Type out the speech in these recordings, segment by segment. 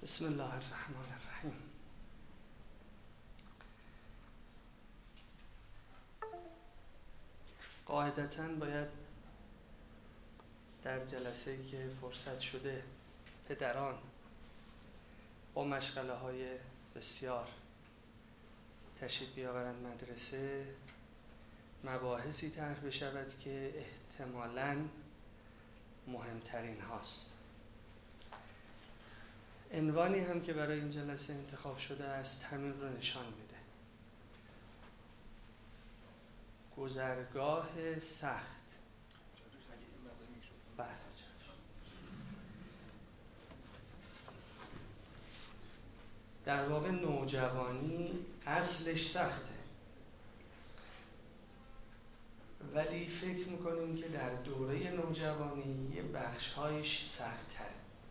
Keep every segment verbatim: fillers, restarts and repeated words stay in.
بسم الله الرحمن الرحیم. قاعدتاً باید در جلسه‌ای که فرصت شده پدران با مشغله های بسیار تشریف بیاورند مدرسه، مباحثی طرح بشود که احتمالاً مهمترین هاست. عنوانی هم که برای این جلسه انتخاب شده است همین رو نشان میده: گذرگاه سخت. بله. در واقع نوجوانی اصلش سخته، ولی فکر میکنیم که در دوره نوجوانی یه بخش‌هایش سخت‌تره.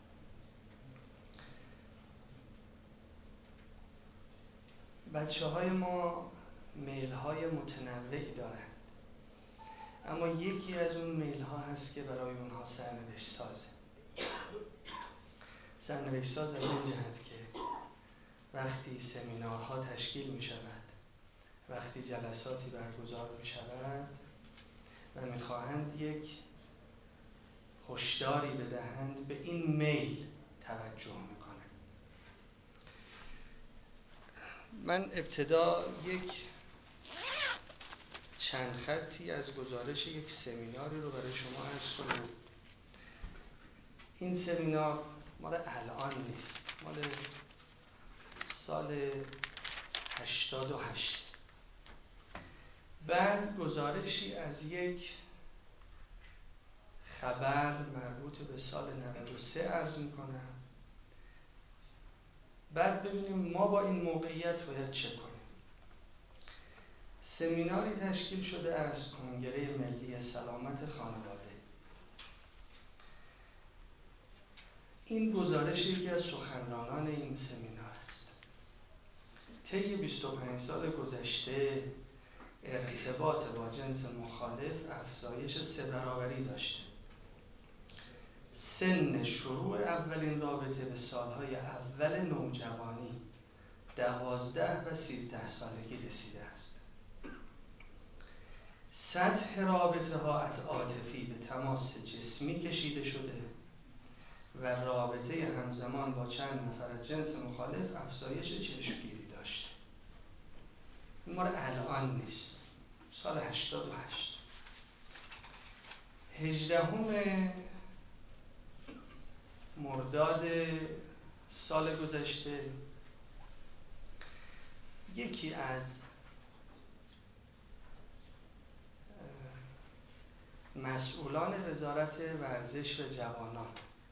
بچه‌های ما میل‌های متنوعی دارند، اما یکی از اون میل‌ها هست که برای اونها سرنوشت سازه. سرنوشت ساز از این جهت که وقتی سمینارها تشکیل می شود، وقتی جلساتی برگزار می شود و می خواهند یک هشداری بدهند، به این میل توجه می کنند. من ابتدا یک چند خطی از گزارش یک سمیناری رو برای شما عرض کنم. این سمینار مال الان نیست، مال سال هشتاد و هشت. بعد گزارشی از یک خبر مربوط به سال نود و سه عرض میکنم. بعد ببینیم ما با این موقعیت باید چه کنیم. سمیناری تشکیل شده از کنگره ملی سلامت خانواده. این گزارش یکی از سخنرانان این سمینار است. طی بیست و پنج سال گذشته ارتباط با جنس مخالف افزایش سه برابری داشته. سن شروع اولین رابطه به سالهای اول نوجوانی دوازده و سیزده سالگی رسیده است. سطح رابطه ها از عاطفی به تماس جسمی کشیده شده و رابطه همزمان با چند نفر از جنس مخالف افزایش چشمگیری داشته. این مال الان نیست، سال هشتاد و هشت. هجدهم مرداد سال گذشته یکی از مسئولان وزارت ورزش و جوانان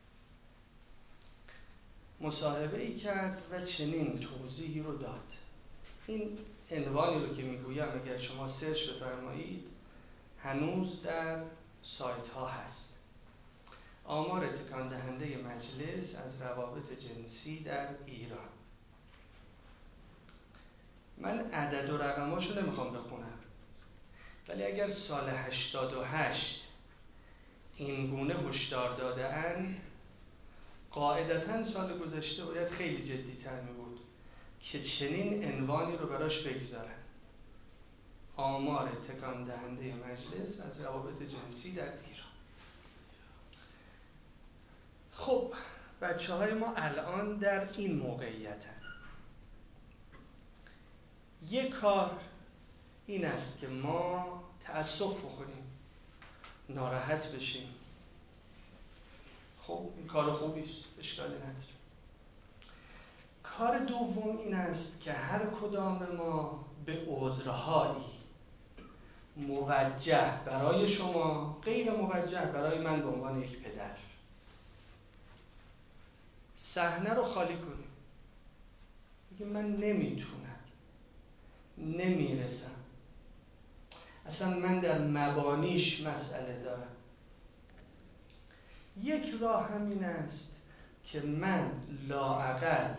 مصاحبه‌ای کرد و چنین توضیحی رو داد. این عنوانی رو که میگویم اگر شما سرچ بفرمایید هنوز در سایت ها هست: آمار تکان دهنده مجلس از روابط جنسی در ایران. من عدد و رقماشو نمیخوام بخونم، ولی اگر سال هشتاد و هشت این گونه هشدار داده اند، قاعدتاً سال گذشته باید خیلی جدی‌تر می بود که چنین عنوانی رو براش بگذارن: آمار تکان دهنده مجلس از روابط جنسی در ایران. خب بچه های ما الان در این موقعیت هست. یک کار این است که ما تأسف بخوریم، ناراحت بشیم. خب این کار خوبیست، اشکالی نداره. کار دوم این است که هر کدام ما به عذرهایی موجه برای شما، غیر موجه برای من به عنوان یک پدر، صحنه رو خالی کنیم. بگیم من نمیتونم، نمیرسم، اصلا من در مبانیش مسئله دارم. یک راه همین است که من لااقل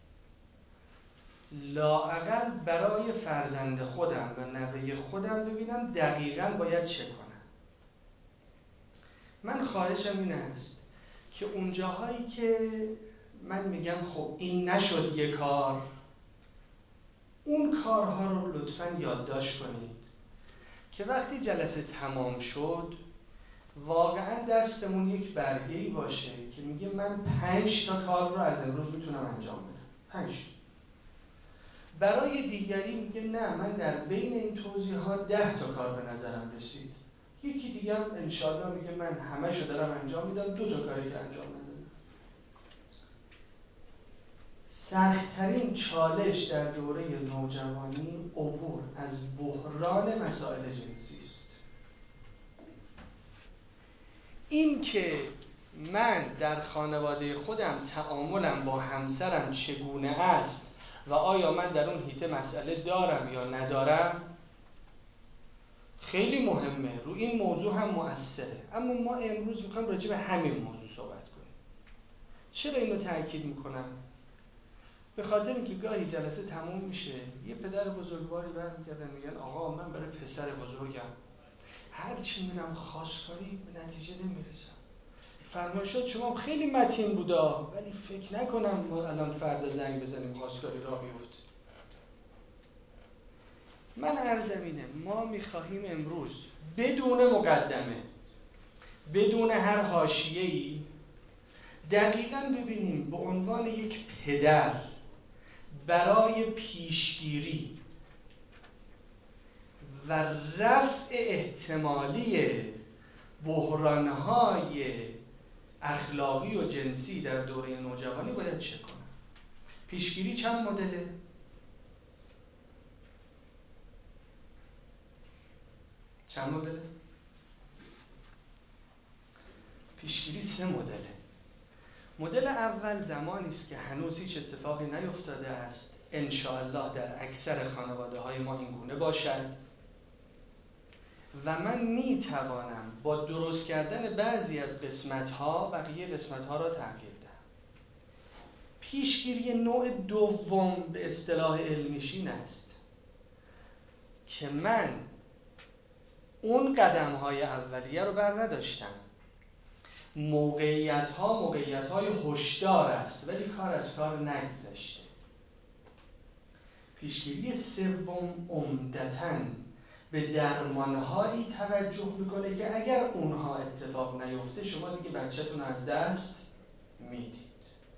لااقل برای فرزند خودم و نوه خودم ببینم دقیقاً باید چه کنم. من خواهشم این است که اونجاهایی که من میگم خب این نشد یه کار، اون کارها رو لطفاً یادداشت کنید که وقتی جلسه تمام شد واقعاً دستمون یک برگه‌ای باشه که میگه من پنج تا کار رو از امروز میتونم انجام بدم. پنج. برای دیگری میگه نه من در بین این توضیحات ده تا کار به نظرم رسید. یکی دیگه هم انشالله میگه من همه شو دارم انجام میدم، دو تا کاری که انجام ندادم. سخت‌ترین چالش در دوره نوجوانی عبور از بحران مسائل جنسی است. این که من در خانواده خودم تعاملم با همسرم چگونه است و آیا من در اون حیطه مسئله دارم یا ندارم خیلی مهمه، رو این موضوع هم مؤثره. اما ما امروز میخوایم راجع به همین موضوع صحبت کنیم. چرا اینو تأکید میکنم؟ به خاطر اینکه گاهی جلسه تموم میشه یه پدر بزرگواری برمیگردن میگن آقا من برای پسر بزرگم هرچی میرم خواستگاری به نتیجه نمیرسم. فرمایشات شما خیلی متین بودا ولی فکر نکنم ما الان فردا زنگ بزنیم خواستگاری راه بیفته. من عرضم اینه ما میخواهیم امروز بدون مقدمه بدون هر حاشیه‌ای دقیقاً ببینیم به عنوان یک پدر برای پیشگیری و رفع احتمالی بحران‌های اخلاقی و جنسی در دوره نوجوانی باید چه کنم. پیشگیری چند مدله؟ چند مدله؟ پیشگیری سه مدله. مدل اول زمانی است که هنوز هیچ اتفاقی نیفتاده است، انشاءالله در اکثر خانواده های ما این گونه باشد و من می توانم با درست کردن بعضی از قسمت ها بقیه قسمت ها را تغییر دهم. پیشگیری نوع دوم به اصطلاح علمیش این است که من اون قدم های اولیه رو بر نداشتم. موقعیت ها موقعیت های هشدار است ولی کار از کار نگذشته. پیشگیری سوم عمدتاً به درمانهایی توجه میکنه که اگر اونها اتفاق نیفته شما دیگه بچه‌تون از دست میدید.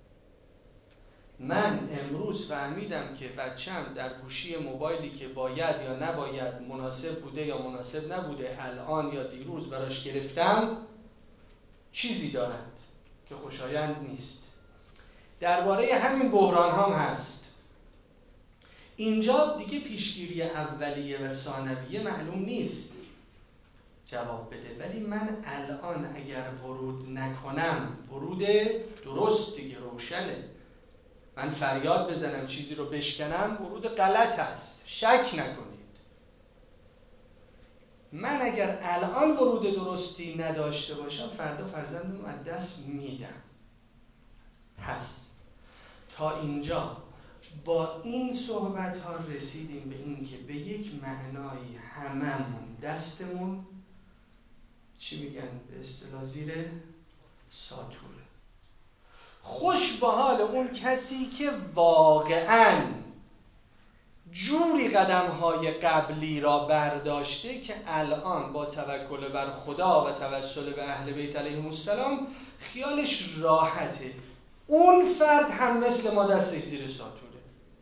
من امروز فهمیدم که بچه‌م در گوشی موبایلی که باید یا نباید مناسب بوده یا مناسب نبوده الان یا دیروز براش گرفتم چیزی دارد که خوشایند نیست. درباره همین بحران هم هست. اینجا دیگه پیشگیری اولیه و ثانویه معلوم نیست جواب بده، ولی من الان اگر ورود نکنم، ورود درست دیگه روشنه، من فریاد بزنم چیزی رو بشکنم ورود غلط هست، شک نکنید. من اگر الان ورود درستی نداشته باشم فردا فرزندم از دست میدم. پس تا اینجا با این صحبت ها رسیدیم به این که به یک معنایی هممون دستمون چی میگن به اصطلاح زیر ساتوره. خوش به حال اون کسی که واقعاً جوری قدم‌های قبلی را برداشته که الان با توکل بر خدا و توسل به اهل بیت علیهم السلام خیالش راحته. اون فرد هم مثل ما دستش زیر ساتوره.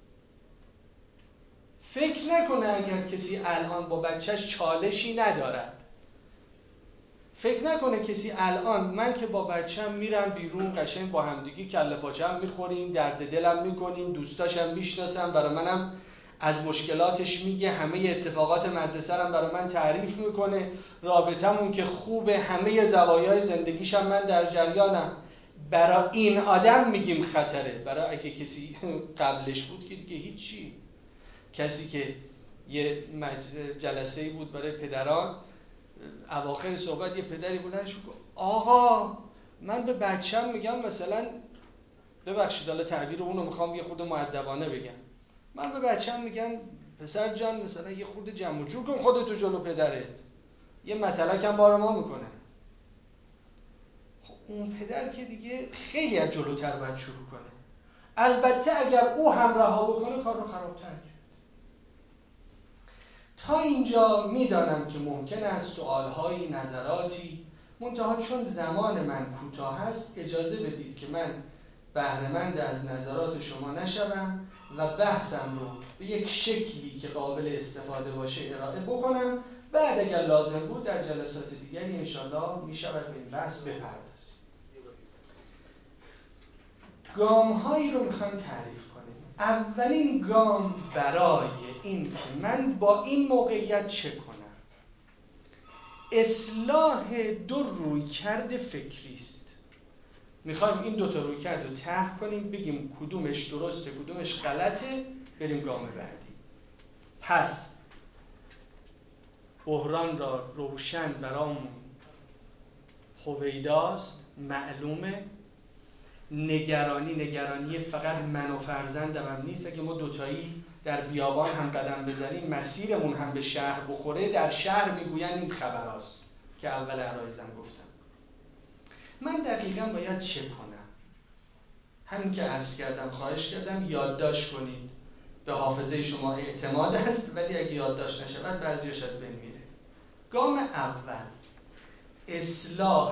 فکر نکنه اگر کسی الان با بچهش چالشی ندارد، فکر نکنه کسی الان من که با بچه‌م میرم بیرون قشنگ با همدیگه کله پاچه هم میخوریم، درد دلم میکنیم، دوستاشم میشناسم، برای منم از مشکلاتش میگه، همه اتفاقات مدرسه رو برای من تعریف میکنه، رابطمون که خوبه، همه زوایای زندگیشم من در جریانم. برای این آدم میگیم خطره. برای اگه کسی قبلش بود که دیگه هیچی. کسی که یه جلسه‌ای بود برای پدران، اواخر صحبت یه پدری بودن شو آقا من به بچه‌م میگم مثلا، ببخشید حالا تعبیر اونو میخوام یه خورده مؤدبانه بگم، من به بچه‌م میگم پسر جان مثلا یه خورده جمع و جور کن خودتو جلو پدرت، یه متلک هم بار ما میکنه. اون پدر که دیگه خیلی از جلوتر باید شروع کنه. البته اگر او هم رها بکنه کار رو خرابتر کرد. تا اینجا میدانم که ممکن است سوالهایی، نظراتی، منتها چون زمان من کوتاه است اجازه بدید که من بهره‌مند از نظرات شما نشوم و بحثم رو به یک شکلی که قابل استفاده باشه ارائه بکنم. بعد اگر لازم بود در جلسات دیگری انشالله می شود به این بحث بپردازیم. گام هایی رو میخوایم تعریف کنیم. اولین گام برای این که من با این موقعیت چه کنم، اصلاح دو رویکرد فکری است. میخوایم این دو تا رویکرد رو طرح کنیم، بگیم کدومش درسته کدومش غلطه، بریم گام بعدی. پس بحران را روشن برامون هویداست، معلومه. نگرانی نگرانی فقط من و فرزندم هم نیست. اگه ما دوتایی در بیابان هم قدم بزنیم مسیرمون هم به شهر بخوره، در شهر میگوین این خبر هاست که اول عرایزم گفتم. من دقیقا باید چه کنم؟ همین که عرض کردم، خواهش کردم یادداشت کنید. به حافظه شما اعتماد است، ولی اگه یادداشت نشود بعضیش از بین میره. گام اول اصلاح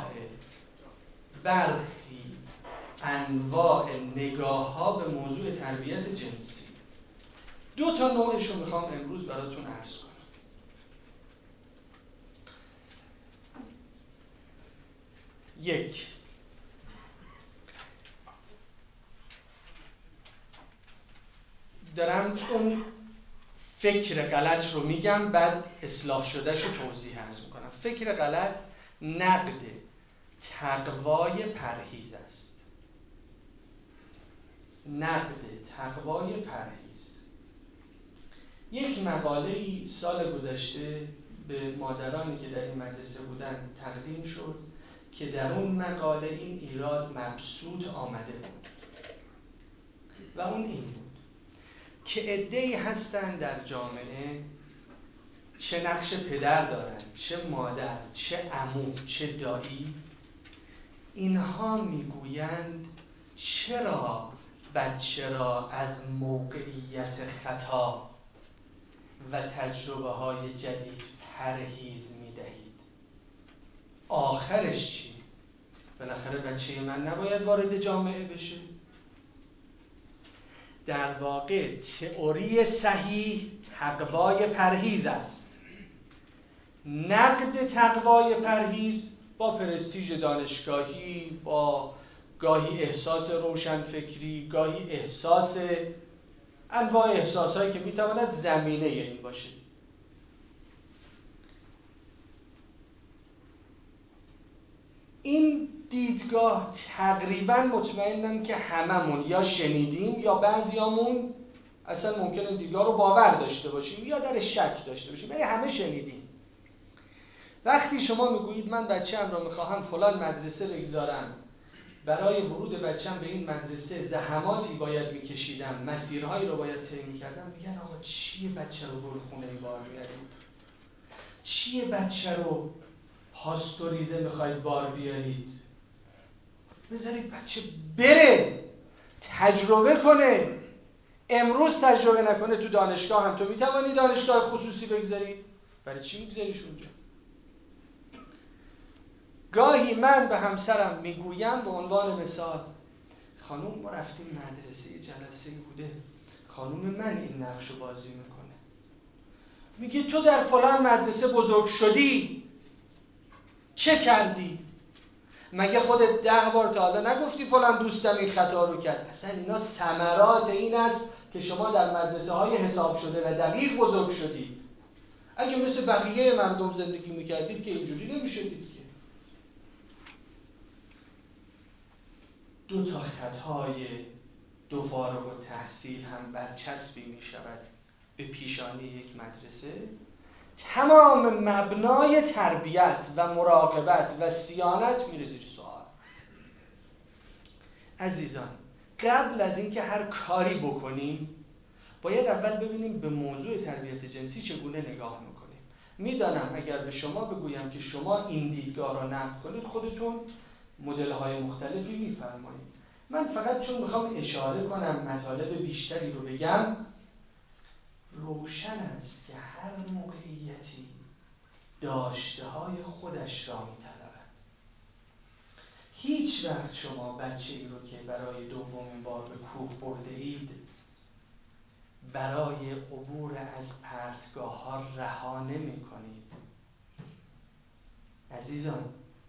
برخی انواع نگاه ها به موضوع تربیت جنسی. دو تا نوعش رو میخوام امروز براتون عرض کنم. یک، دارم اون فکر غلط رو میگم، بعد اصلاح شدهش رو توضیح عرض میکنم. فکر غلط نقد تقوای پرهیز است. نقد تقوای پرهیز. یک مقاله‌ای سال گذشته به مادرانی که در این مدرسه بودن تقدیم شد که در اون مقاله این ایراد مبسوط آمده بود و اون این بود که عده‌ای هستن در جامعه، چه نقش پدر دارن، چه مادر، چه عمو، چه دایی، اینها میگویند چرا بچه را از موقعیت خطا و تجربه های جدید پرهیز میدهید؟ آخرش چی؟ بالاخره بچه من نباید وارد جامعه بشه؟ در واقع تئوری صحیح تقوای پرهیز است. نقد تقوای پرهیز با پرستیژ دانشگاهی، با گاهی احساس روشنفکری، گاهی احساس انواع احساسهایی که میتواند زمینه این باشه. این دیدگاه تقریبا مطمئنم که هممون یا شنیدیم یا بعضیامون اصلا ممکنه دیدگاه رو باور داشته باشیم یا در شک داشته باشیم، ولی همه شنیدیم. وقتی شما میگویید من بچه‌ام رو میخواهم فلان مدرسه بگذارم، برای ورود بچه‌م به این مدرسه زحماتی باید میکشیدم، مسیرهایی رو باید طی میکردم، میگن آقا چیه بچه رو گلخونه بار میارید؟ چیه بچه رو پاستوریزه میخواید بار بیارید؟ بذارید بچه بره تجربه کنه. امروز تجربه نکنه تو دانشگاه هم تو میتوانی دانشگاه خصوصی بگذارید؟ برای چی میگذاریش اونجا؟ گاهی من به همسرم میگویم به عنوان مثال، خانوم ما رفتیم مدرسه، جلسه بوده، خانوم من این نقش رو بازی میکنه. میگه تو در فلان مدرسه بزرگ شدی، چه کردی؟ مگه خودت ده بار تا حالا نگفتی فلان دوستم این خطا رو کرد؟ اصلا اینا ثمرات این است که شما در مدرسه های حساب شده و دقیق بزرگ شدید. اگه مثل بقیه مردم زندگی میکردید که اینجوری نمیشدید که. دو تا خطای دو فارغ التحصیل هم برچسبی میشود به پیشانی یک مدرسه. تمام مبنای تربیت و مراقبت و صیانت میره زیر سوال. عزیزان، قبل از اینکه هر کاری بکنیم باید اول ببینیم به موضوع تربیت جنسی چگونه نگاه میکنیم. میدانم اگر به شما بگویم که شما این دیدگاه را نقد کنید خودتون مدل‌های مختلفی می‌فرمایید. من فقط چون میخوام اشاره کنم مطالب بیشتری رو بگم، روشن است که هر موقعیتی داشته‌های خودش را می‌طلبد. هیچ وقت شما بچه‌ای رو که برای دومین بار به کوه برده اید برای عبور از پرتگاه‌ها رها نمی‌کنید. عزیزان،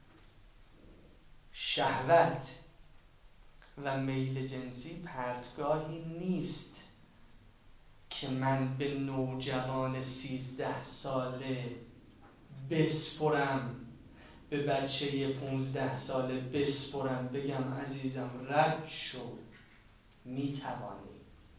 شهوت و میل جنسی پرتگاهی نیست که من به نوجوان سیزده ساله بسپرم، به بچه پونزده ساله بسپرم بگم عزیزم رد شو، میتوانی.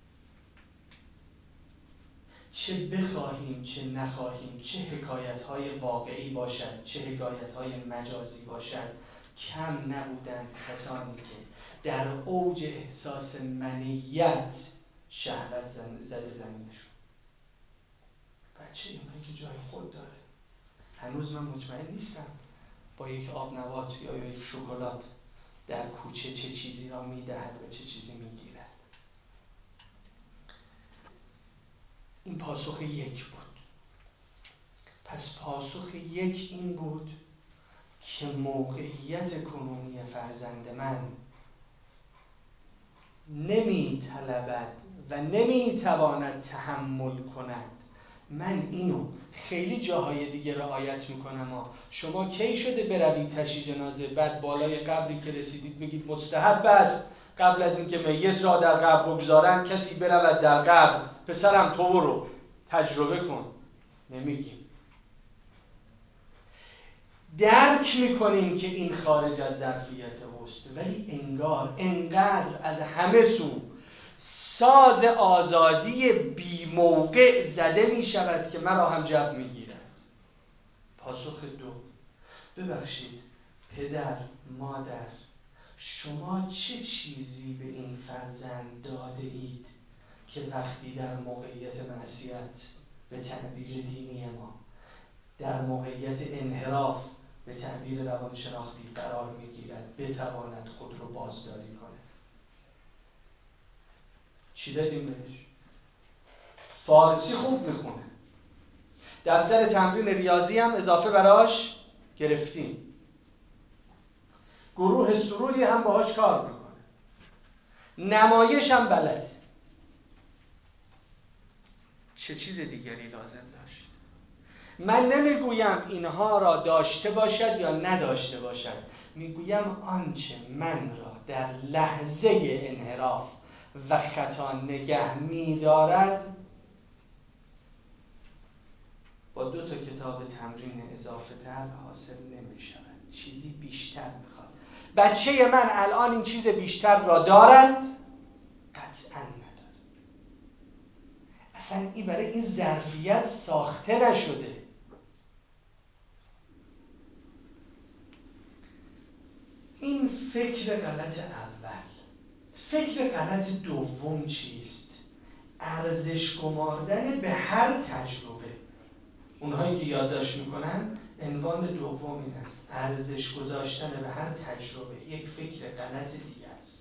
چه بخواهیم چه نخواهیم، چه حکایت‌های واقعی باشد چه حکایت‌های مجازی باشد، کم نبودند کسانی که در اوج احساس منیت شهوت زده زمینشون. بچه اونایی که جای خود داره. هنوز من مطمئن نیستم با یک آب نبات یا یک شکلات در کوچه چه چیزی را میدهد و چه چیزی میگیرد. این پاسخ یک بود. پس پاسخ یک این بود که موقعیت کنونی فرزند من نمی طلبد و نمی تواند تحمل کند. من اینو خیلی جاهای دیگه رعایت میکنم ها. شما کی شده بروید تشییع جنازه بعد بالای قبری که رسیدید بگید مستحب است قبل از اینکه میت را در قبر بگذارن کسی برود در قبر پسرم تو برو تجربه کن؟ نمیگیم. درک میکنیم که این خارج از ظرفیت اوست، ولی انگار انقدر از همه سو ساز آزادی بی موقع زده می شود که مرا هم جو می گیرد. پاسخ دو: ببخشید پدر مادر، شما چه چیزی به این فرزند داده اید که وقتی در موقعیت معصیت به تعبیر دینی ما، در موقعیت انحراف به تعبیر روانشناختی قرار می گیرد بتواند خود رو بازداری کنه؟ چی دادیم بهش؟ فارسی خوب میخونه، دفتر تمرین ریاضی هم اضافه براش گرفتیم، گروه سروری هم باهاش کار میکنه، نمایش هم بلده. چه چیز دیگری لازم داشت؟ من نمیگویم اینها را داشته باشد یا نداشته باشد، میگویم آنچه من را در لحظه انحراف و خطا نگه می‌دارد با دو تا کتاب تمرین اضافه تر حاصل نمی شود، چیزی بیشتر میخواد. بچه من الان این چیز بیشتر را دارد؟ قطعا ندارد. اصلا این برای این ظرفیت ساخته نشده. این فکر غلط اول. فکر غلط دوم چیست؟ ارزش گماردن به هر تجربه. اونهایی که یادداشت میکنن عنوان دوم این است: ارزش گذاشتن به هر تجربه. یک فکر غلط دیگه است.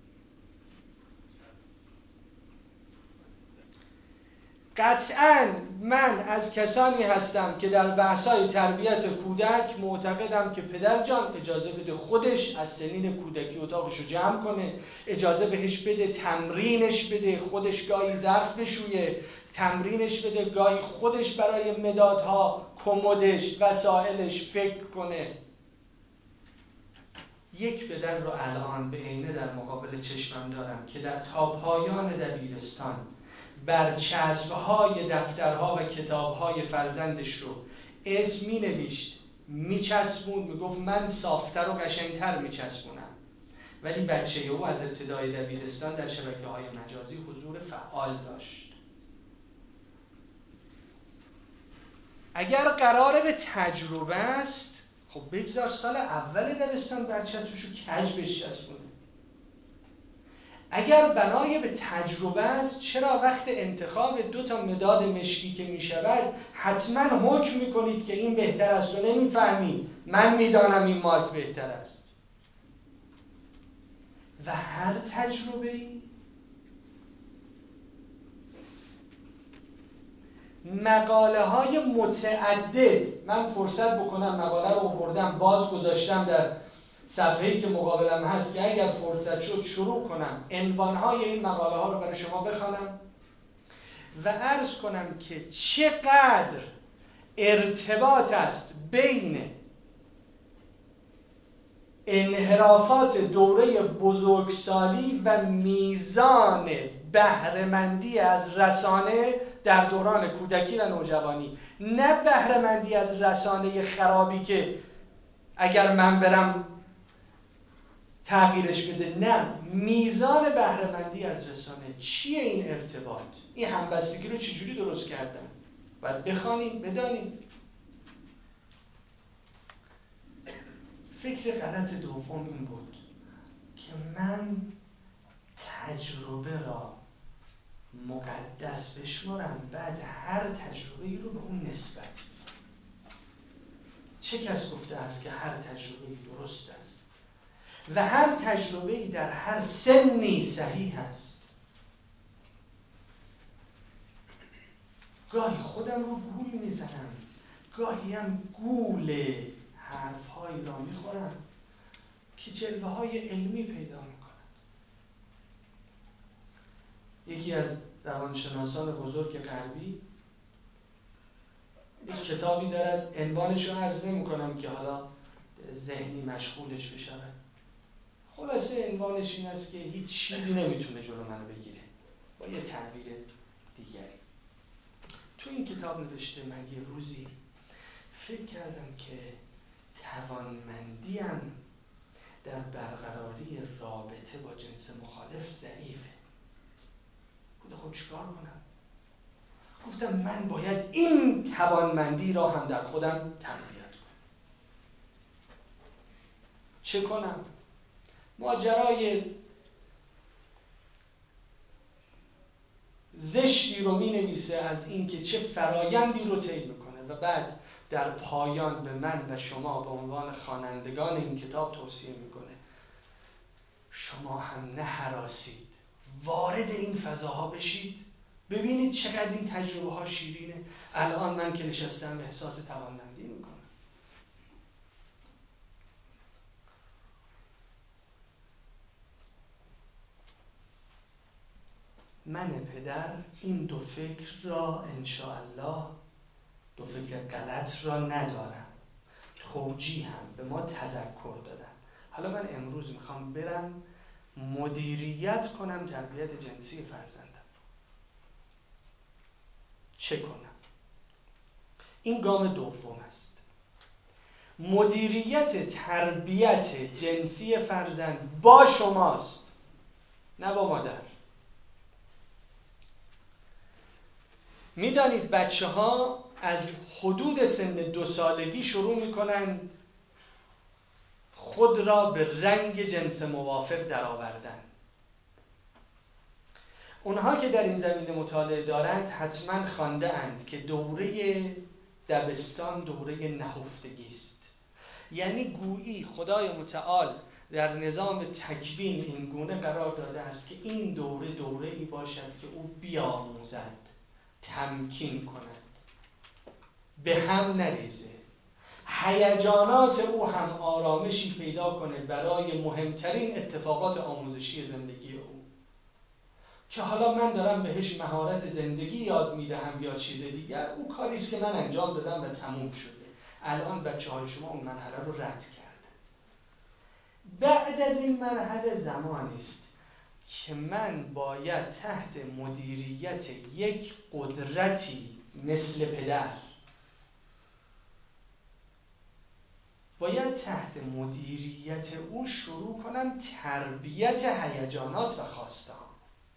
قطعاً من از کسانی هستم که در بحث‌های تربیت کودک معتقدم که پدر جان اجازه بده خودش از سنین کودکی اتاقشو جمع کنه، اجازه بهش بده تمرینش بده، خودش گاهی ظرف بشویه، تمرینش بده گاهی خودش برای مدادها، کمدش، وسایلش فکر کنه. یک پدر رو الان به عینه در مقابل چشمم دارم که در تا پایان دبیرستان برچسب‌های دفترها و کتاب‌های فرزندش رو اسم می‌نوشت، می‌چسبوند، میگفت من صافتر و قشنگتر می‌چسبونم، ولی بچه او از ابتدای دبیرستان در شبکه‌های مجازی حضور فعال داشت. اگر قراره به تجربه است، خب بگذار سال اول دبستان برچسبشو کج بچسبونه. اگر بنای به تجربه است، چرا وقت انتخاب دو تا مداد مشکی که می شود حتما حکم می کنید که این بهتر است و نمی فهمید من می دانم این مارک بهتر است؟ و هر تجربه‌ای مقاله های متعدد، من فرصت بکنم مقاله رو آوردم باز گذاشتم در صفحه‌ای که مقابلم هست که اگر فرصت شد شروع کنم عنوانهای این مقاله ها رو برای شما بخوانم و عرض کنم که چقدر ارتباط است بین انحرافات دوره بزرگسالی و میزان بهره‌مندی از رسانه در دوران کودکی و نوجوانی. نه بهره‌مندی از رسانه خرابی که اگر من برم تغییرش بده، نه، میزان بهره‌مندی از رسانه. چیه این ارتباط؟ این همبستگی رو چجوری درست کردن؟ باید بخوانیم، بدانیم. فکر غلط دوم این بود که من تجربه را مقدس بشمارم، بعد هر تجربه‌ای رو به اون نسبت میدم. چه کس گفته است که هر تجربه‌ای درست است و هر تجربه‌ای در هر سنی صحیح است؟ گاهی خودم رو گول میزنم، گاهی هم گول حرف‌هایی را میخورم که جلوه‌های علمی پیدا میکنه. یکی از روانشناسان بزرگ غربی یک کتابی دارد، عنوانش رو عرض نمی کنم که حالا ذهنی مشغولش بشود. خلاصه عنوانش این است که هیچ چیزی نمیتونه جلو منو بگیره، با یه تعبیر دیگری. تو این کتاب نوشته من یه روزی فکر کردم که توانمندیم در برقراری رابطه با جنس مخالف ضعیفه. بوده خب چیکار کنم؟ گفتم من باید این توانمندی را هم در خودم تقویت کنم. چه کنم؟ ماجرای زشتی رو می نویسه از این که چه فرایندی رو طی میکنه و بعد در پایان به من و شما به عنوان خوانندگان این کتاب توصیه میکنه شما هم نه هراسید، وارد این فضاها بشید، ببینید چقدر این تجربه ها شیرینه. الان من که نشستم احساس توانمندی میکنم. من پدر این دو فکر را انشاءالله، دو فکر غلط را ندارم. توجیه هم به ما تذکر دادن. حالا من امروز میخوام برم مدیریت کنم تربیت جنسی فرزندم. چه کنم؟ این گام دوم است. مدیریت تربیت جنسی فرزند با شماست، نه با مادر. میدانید بچه ها از حدود سن دو سالگی شروع میکنن خود را به رنگ جنس موافق درآوردن. اونها که در این زمینه مطالعه دارند حتما خوانده اند که دوره دبستان دوره نهفتگی است. یعنی گویی خدای متعال در نظام تکوین این گونه قرار داده است که این دوره دوره‌ای باشد که او بیاموزد، تمکین کند، به هم نریزه، هیجانات او هم آرامشی پیدا کنه برای مهمترین اتفاقات آموزشی زندگی او، که حالا من دارم بهش مهارت زندگی یاد میدهم یا چیز دیگر، او کاریست که من انجام دادم و تموم شده. الان بچه های شما اون مرحله رو رد کردن. بعد از این مرحله زمانی است که من باید تحت مدیریت یک قدرتی مثل پدر، باید تحت مدیریت او شروع کنم تربیت هیجانات و خواسته ها.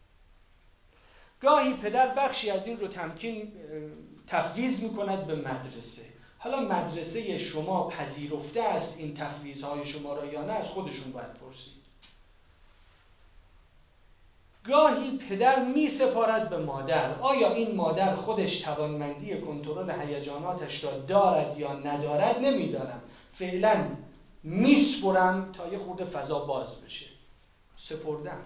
گاهی پدر بخشی از این رو تمکین تفویض میکند به مدرسه. حالا مدرسه شما پذیرفته است این تفویض‌های شما را یا نه، از خودشون باید پرسید. گاهی پدر می سپارد به مادر. آیا این مادر خودش توانمندی کنترل هیجاناتش را دارد یا ندارد نمیدانم. فعلا میسپرم تا یه خورده فضا باز بشه. سپردن.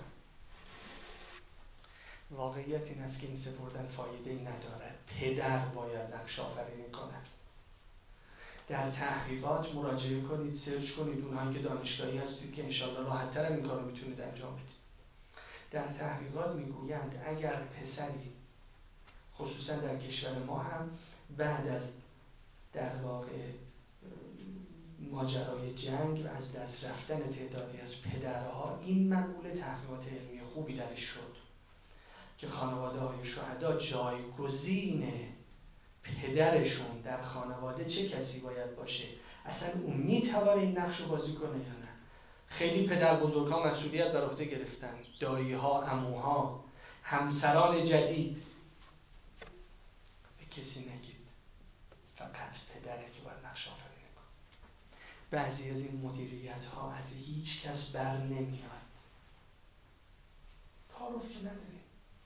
واقعیت این است که این سپردن فایده‌ای ندارد. پدر باید نقش آفرینی کند. در تحقیقات مراجعه کنید، سرچ کنید، اونهایی که دانشگاهی هستید که انشالله راحت‌تر این کار رو میتونید انجام بدید. در تحقیقات میگویند اگر پسری، خصوصا در کشور ما هم بعد از در واقع ماجرای جنگ و از دست رفتن تعدادی از پدرها، این مقوله تحقیقات علمی خوبی درش شد که خانواده های شهدا جایگزین پدرشون در خانواده چه کسی باید باشه، اصلا اون میتوانه این نقش رو بازی کنه یا نه. خیلی پدر بزرگها مسئولیت بر عهده گرفتن، دایی‌ها، عموها، همسران جدید. به کسی نگید فقط پدره که باید نقش آفرینی کنه. بعضی از این مدیریت ها از هیچ کس بر نمیاد. تعارف که نداریم.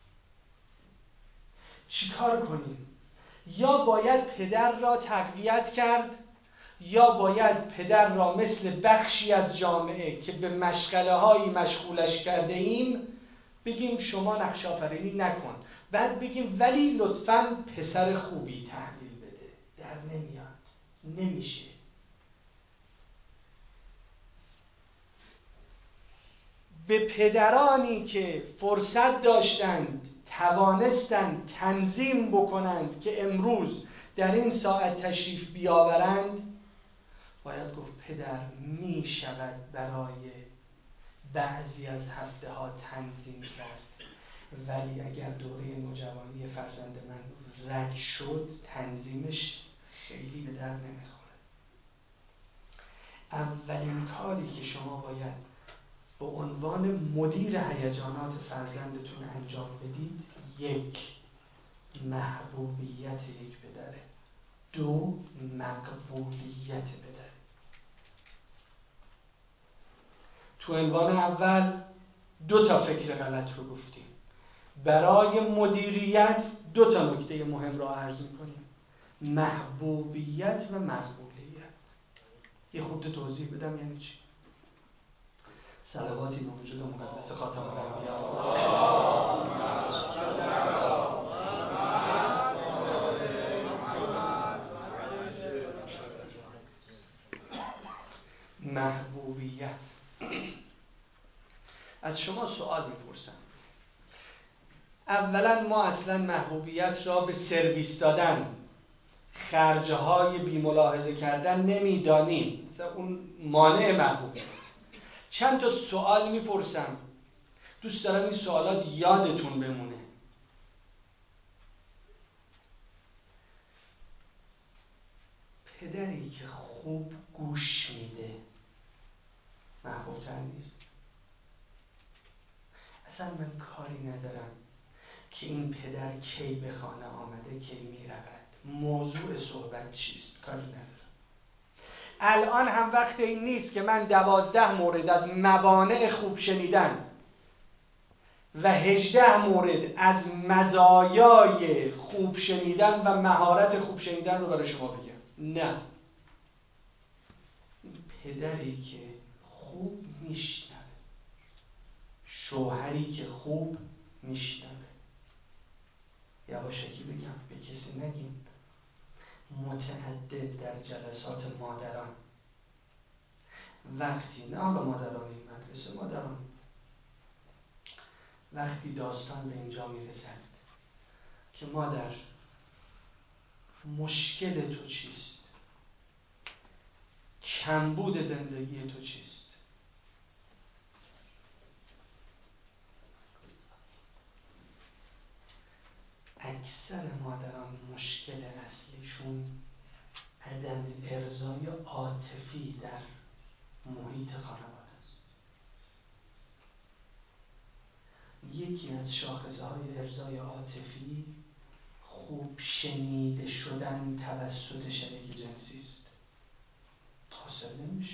چی کار کنیم؟ یا باید پدر را تقویت کرد، یا باید پدر را مثل بخشی از جامعه که به مشغله هایی مشغولش کرده ایم بگیم شما نقش آفرینی نکن، بعد بگیم ولی لطفاً پسر خوبی تحویل بده. در نمیاد، نمیشه. به پدرانی که فرصت داشتند، توانستند تنظیم بکنند که امروز در این ساعت تشریف بیاورند، باید گفت پدر می شود برای بعضی از هفته ها تنظیم کرد، ولی اگر دوره نوجوانی فرزند من رد شد تنظیمش خیلی به در نمیخوره. اولین کاری که شما باید به عنوان مدیر هیجانات فرزندتون انجام بدید، یک، محبوبیت یک پدره. دو، مقبولیت پدره. تو عنوان اول دو تا فکر غلط رو گفتیم. برای مدیریت دو تا نکته مهم را عرض می‌کنیم: محبوبیت و مقبولیت. یه خورده توضیح بدم یعنی چی؟ صلواتی به وجود مقدس خاتم الانبیا. محبوبیت. از شما سوال میپرسم. اولا ما اصلا محبوبیت را به سرویس دادن، خرجهای بی ملاحظه کردن نمیدانیم. مثلا اون مانع محبوبیت. چند تا سوال میپرسم، دوست دارم این سوالات یادتون بمونه. پدری که خوب گوش میده محبوب‌تر نیست؟ اصلا من کاری ندارم که این پدر کی به خانه آمده، کی میرود، موضوع صحبت چیست، کاری ندارم. الان هم وقت این نیست که من دوازده مورد از موانع خوب شنیدن و هجده مورد از مزایای خوب شنیدن و مهارت خوب شنیدن رو برای شما بگم. نه. پدری که خوب میشنوه، شوهری که خوب میشنوه. یواشکی بگم، به کسی نگیم. متعدد در جلسات مادران وقتی، نه حالا مادران این مدرسه، مادران وقتی داستان به اینجا میرسد که مادر مشکل تو چیست، کمبود زندگی تو چیست، اکثر مادران مشکل اصلیشون عدم ارضای عاطفی در محیط خانواده است. یکی از شاخصه های ارضای عاطفی خوب شنیده شدن توسط شریک جنسی است. حاصل نمیشه.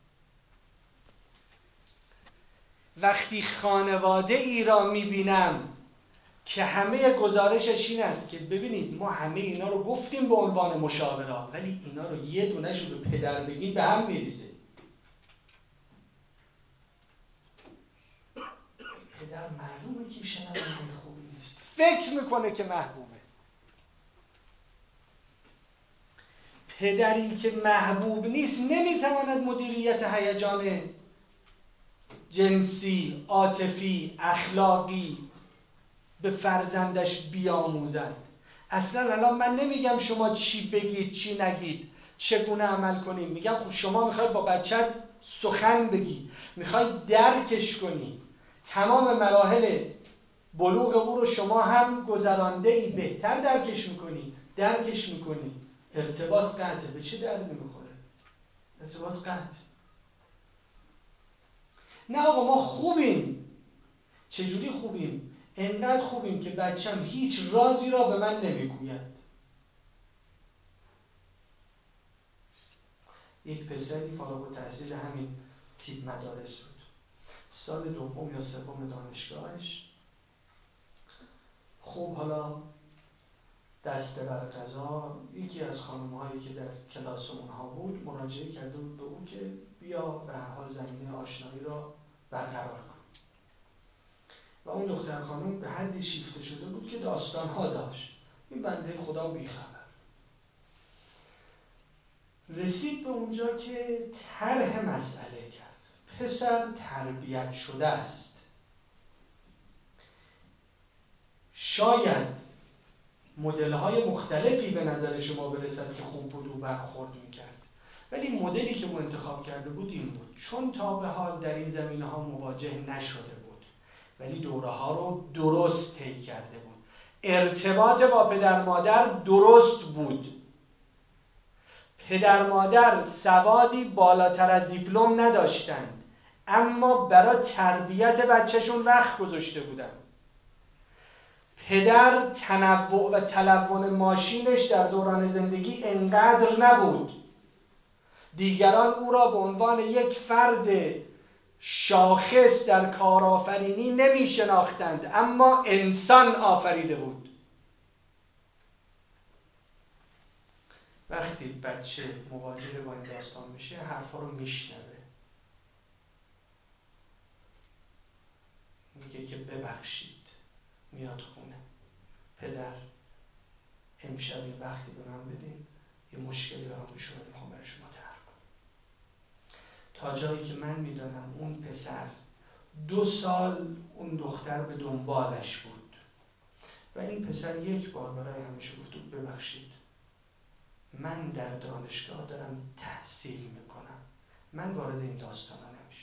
وقتی خانواده ای را میبینم که همه گزارشش این است که ببینید ما همه اینا رو گفتیم به عنوان مشاوره، ولی اینا رو یه دونه‌شو به پدر بگید به هم میریزه. پدر معلومه که شنونده خوبی نیست، فکر میکنه که محبوبه. پدری که محبوب نیست نمیتواند مدیریت هیجان جنسی، عاطفی، اخلاقی به فرزندش بیاموزد. اصلا الان من نمیگم شما چی بگید چی نگید، چگونه عمل کنید. میگم خب شما میخوای با بچت سخن بگی، میخوای درکش کنی، تمام مراحل بلوغ او رو شما هم گذرانده ای، بهتر درکش میکنی، درکش میکنی. ارتباط قطعه. به چه درد میخوره؟ ارتباط قطع. نه آقا ما خوبیم. چجوری خوبیم؟ انقدر خوبیم که بچم هیچ رازی را به من نمیگوید. یک پسری فارغ التحصیل همین تیپ مدارس بود. سال دوم یا سوم دانشگاهش، خب حالا دسته بر قضا یکی از خانم‌هایی که در کلاس اونها بود مراجعه کرده بود به او که بیا به هر حال زمینه آشنایی را برقرار کن. و اون دختر خانم به حدی شیفته شده بود که داستان‌ها داشت. این بنده خدا بیخبر. رسید به اونجا که طرح مسئله کرد. پسر تربیت شده است. شاید مدل‌های مختلفی به نظر شما برسد که خوب بود و برخورد می‌کرد، ولی مدلی که او انتخاب کرده بود این بود. چون تا به حال در این زمینه‌ها مواجه نشده بود ولی دوره‌ها رو درست طی کرده بود، ارتباط با پدر مادر درست بود، پدر مادر سوادی بالاتر از دیپلم نداشتند اما برای تربیت بچه‌شون وقت گذاشته بودند. پدر تنوع و تلون ماشینش در دوران زندگی انقدر نبود. دیگران او را به عنوان یک فرد شاخص در کارآفرینی نمی شناختند اما انسان آفریده بود. وقتی بچه مواجه با این داستان میشه حرفا رو میشنوه، میگه که ببخشید، میاد خونه، پدر امشب یه وقتی به من بدین، یه مشکلی دارم به شما، میخوام برای شما طرح کنم. تا جایی که من میدانم اون پسر دو سال اون دختر به دنبالش بود و این پسر یک بار برای همیشه گفت ببخشید، من در دانشگاه دارم تحصیل میکنم، من وارد این داستان ها نمیشم.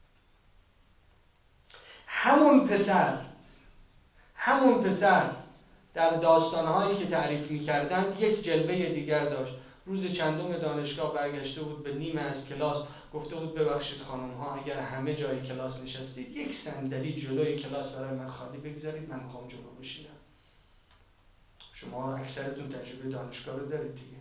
همون پسر همون پسر در داستانهایی که تعریف میکردند یک جلوه دیگر داشت. روز چندم دانشگاه برگشته بود به نیمه از کلاس، گفته بود ببخشید خانم ها، اگر همه جای کلاس نشستید یک صندلی جلوی کلاس برای من خالی بگذارید، من میخوام جلو بشینم. شما اکثرتون تجربه دانشگاه رو دارید دیگه.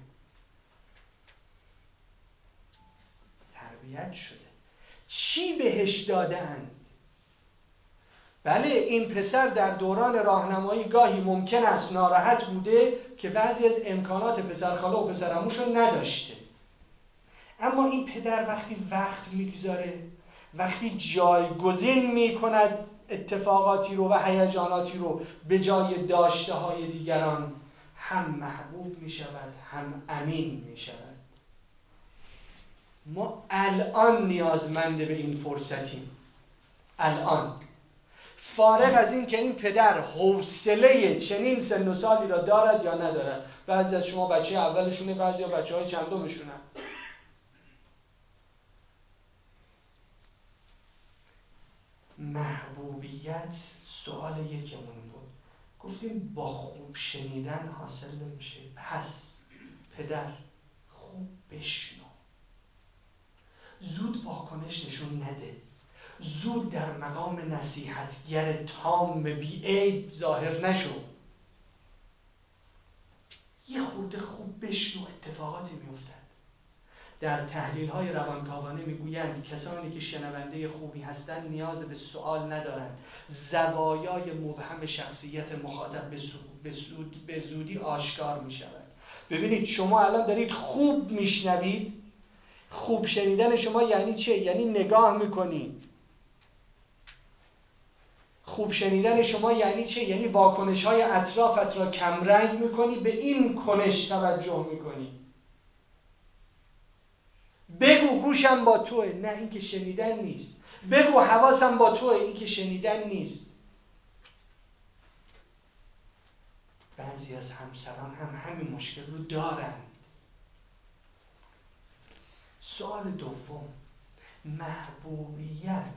تربیت شده. چی بهش داده‌اند؟ بله این پسر در دوران راهنمایی گاهی ممکن است ناراحت بوده که بعضی از امکانات پسرخاله و پسرعموشو نداشته، اما این پدر وقتی وقت میگذاره، وقتی جایگزین میکند اتفاقاتی رو و هیجاناتی رو به جای داشته های دیگران، هم محبوب میشود هم امین میشود. ما الان نیازمند به این فرصتیم. الان فارغ از این که این پدر حوصله چنین سن و سالی را دارد یا ندارد. بعضی از شما بچه اولشونه، بعضی از بچه های چندمشونن. محبوبیت سوال یکمون بود. گفتیم با خوب شنیدن حاصل نمیشه. پس پدر خوب بشنو، زود واکنش نشون نده، زود در مقام نصیحتگر تام بی عیب ظاهر نشو. یه خورده خوب بشنو، اتفاقاتی میافتد. در تحلیل‌های روانکاوانه میگویند کسانی که شنونده خوبی هستند نیاز به سوال ندارند. زوایای مبهم شخصیت مخاطب به زود به زودی آشکار میشود. ببینید شما الان دارید خوب میشنوید. خوب شنیدن شما یعنی چه؟ یعنی نگاه میکنید، خوب شنیدن شما یعنی چه؟ یعنی واکنش های اطرافت را کمرنگ میکنی، به این کنش توجه میکنی. بگو گوشم با توه، نه این که شنیدن نیست. بگو حواسم با توه، این که شنیدن نیست. بعضی از همسران هم همین مشکل رو دارن. سوال دوم، محبوبیت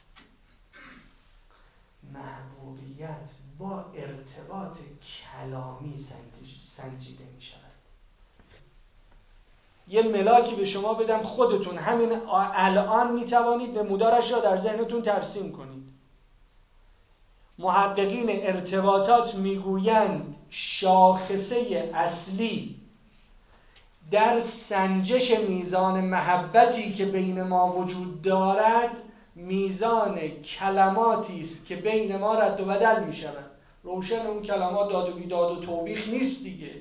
محبوبیت با ارتباط کلامی سنجیده می شود. یه ملاکی به شما بدم، خودتون همین الان می توانید نمودارش را در ذهنتون ترسیم کنید. محققین ارتباطات میگویند شاخصه اصلی در سنجش میزان محبتی که بین ما وجود دارد میزان کلماتی است که بین ما رد و بدل می شود. روشن اون کلمات داد و بیداد و توبیخ نیست دیگه.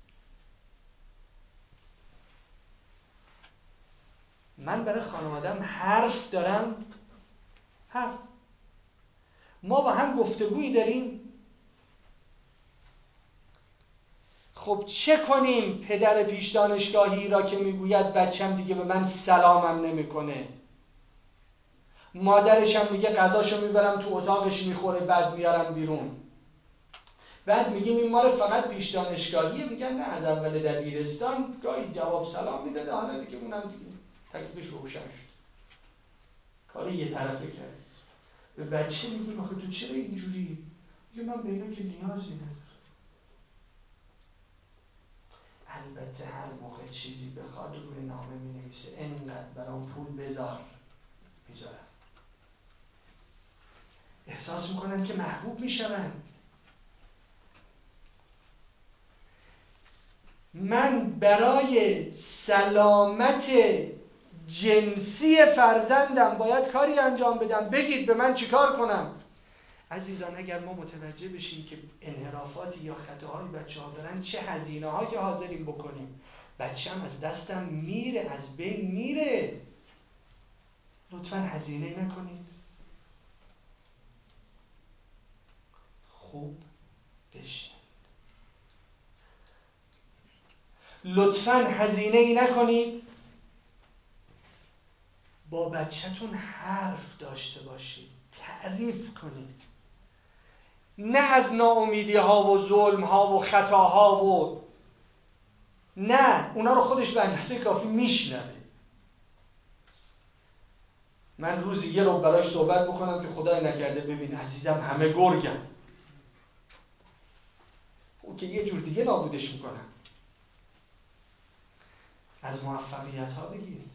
من برای خانوادم حرف دارم، حرف. ما با هم گفتگویی داریم. خب چه کنیم پدر پیش دانشگاهی را که میگوید بچم دیگه به من سلامم نمیکنه، مادرشم میگه غذاشو میبرم تو اتاقش میخوره بعد میارم بیرون، بعد میگیم این مال فقط پیش دانشگاهیه، میگن نه از اول دبیرستان گاهی جواب سلام میداده، حالا دیگه اونم دیگه تکلیفش روشن شد، کار یه طرفه کرد. به بچه میگیم آخه تو چرا اینجوری؟ میگه من به اینا که نیازی ندارم. البته هر موقع چیزی بخواد روی نامه می نویسه اینقدر برام پول بذار، میذارم. احساس میکنن که محبوب میشن. من برای سلامت جنسی فرزندم باید کاری انجام بدم. بگید به من چیکار کنم؟ عزیزان اگر ما متوجه بشیم که انحرافاتی یا خطاهای بچه ها دارن، چه هزینه هایی که حاضریم بکنیم، بچه هم از دستم میره، از بین میره. لطفاً هزینه نکنید. خوب بشه. لطفاً هزینه نکنید. با بچه‌تون حرف داشته باشید، تعریف کنید. نه از ناامیدی ها و ظلم ها و خطاها و نه، اونا رو خودش به اندازه کافی میشنوه. من روزی یه رو براش صحبت بکنم که خدای نکرده ببین عزیزم همه گرگم، او که یه جور دیگه نابودش میکنم. از موفقیت ها بگید.